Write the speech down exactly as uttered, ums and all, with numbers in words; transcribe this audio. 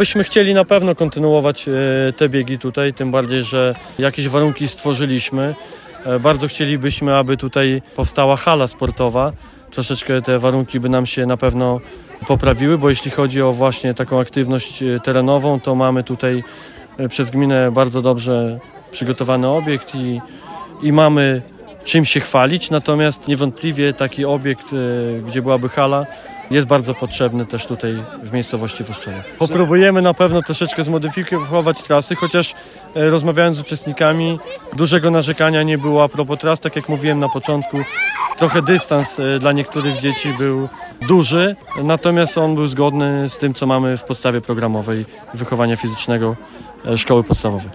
Byśmy chcieli na pewno kontynuować te biegi tutaj, tym bardziej, że jakieś warunki stworzyliśmy. Bardzo chcielibyśmy, aby tutaj powstała hala sportowa. Troszeczkę te warunki by nam się na pewno poprawiły, bo jeśli chodzi o właśnie taką aktywność terenową, to mamy tutaj przez gminę bardzo dobrze przygotowany obiekt i, i mamy czym się chwalić, natomiast niewątpliwie taki obiekt, gdzie byłaby hala, jest bardzo potrzebny też tutaj w miejscowości Woszczona. Popróbujemy na pewno troszeczkę zmodyfikować trasy, chociaż rozmawiając z uczestnikami, dużego narzekania nie było a propos tras, tak jak mówiłem na początku. Trochę dystans dla niektórych dzieci był duży, natomiast on był zgodny z tym, co mamy w podstawie programowej wychowania fizycznego szkoły podstawowej.